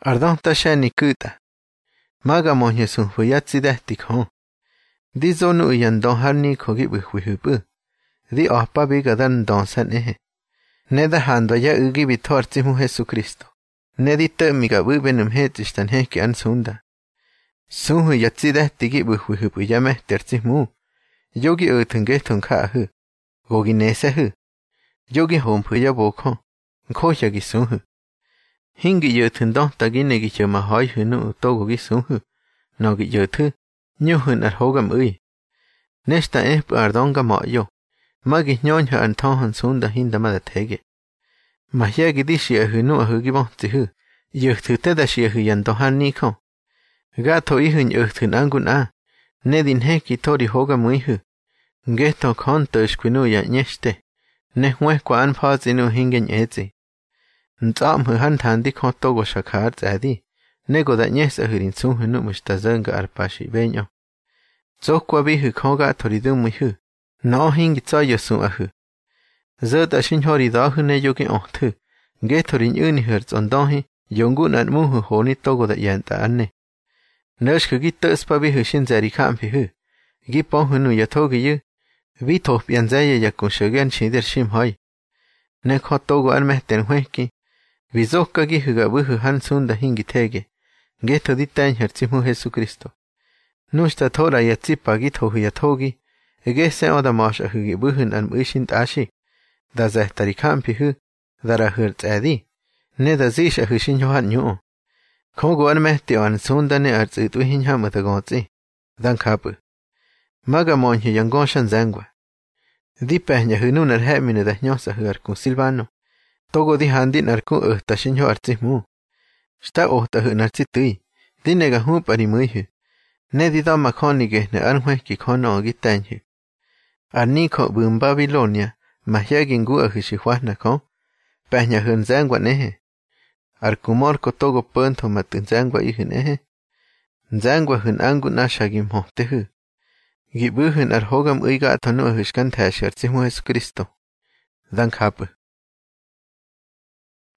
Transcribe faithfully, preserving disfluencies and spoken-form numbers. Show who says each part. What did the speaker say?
Speaker 1: Ardon ta shani kuta. Maga monye sun huyatsi dehtik hon. Di zonu yan don harni kogi buhwihubu. Di ohpa biga dan don san ehe. Neda hando ya ugi bitorti mu Jesucristo. Nedi temiga bubenum hetistan heki an sunda. Sun huyatsi dehtigi buhwihubu ya mehterti mu. Yogi utenge tunka hu. Gogi nese hu. Yogi hompu ya boko. Nkoya gi sun hu. Hingi yötun don tagi negi chama hoi hu nu utogo gi sun hu. Nogi yötu. Nyu hun ar hogam ui. Nesta ehpu ardonga moyo. Magi nyonha an tonhan sunda hinda mada tege. Mahyagi di shia hu nu ahu gibonti hu. Yötu teda shia hu yan dohan niko. Gato ihun yötun angun a. Nedin heki tori hogam ui hu. Geto konto ishkwinu ya nyeshte. Nehwe kwa anfazi nu hingen ezi. Nzam hu han tandi kontogo shakar zadi. Nego da nyesa hu rin sun hu nu mushtazanga arpashi benyo. Zokwa bihu konga toridum hu. No hingi tsayo sun ahu. Zod ashin hori dahu ne yogi ohtu. Geto rin uni herz ondohi. Yongun an muhu honi togo da yanta anne. Nashku gita uspa bihu shin zari kampi hu. Gipon hu nu yatogi yu. Vito pianzaya yakun shogan shider shim hoi. Nekho togo an mehten hueki. Vizoka gihuga buhu han sunda hingi tege. Geto ditan herzimu Jesucristo. Nushta tora yatsipa gito hu yatogi. Egese oda masha hugi buhun an muishint ashi. Da zehtari kampi hu. Dara hurts adi. Ne da zisha hu shin yohan nyo. Kogo an mehti an sunda ne arts itu hinha matagonzi. Dan kapu. Maga monje yangoshan zangwa. Di pehnya hu nunar hemine da nyosa hu arkun silvano. Togo di handin arkun uhta shin yo artsi mu. Shta ohta hu nartsi tui. Di nega hu pari mui hu. Ne di dama konige ne anhueki kono ogi tenhu. Arniko bum Babilonia. Mahyagin gu ahu shihwana kon. Pehnya hun zangwa nehe. Arkumorko togo punto matun zangwa ihun ehe. Zangwa hun angun ashagim hohte hu. Gibuhun ar hogam uiga atonu ahushkan tashar tsimu Jesucristo. Dan kapu.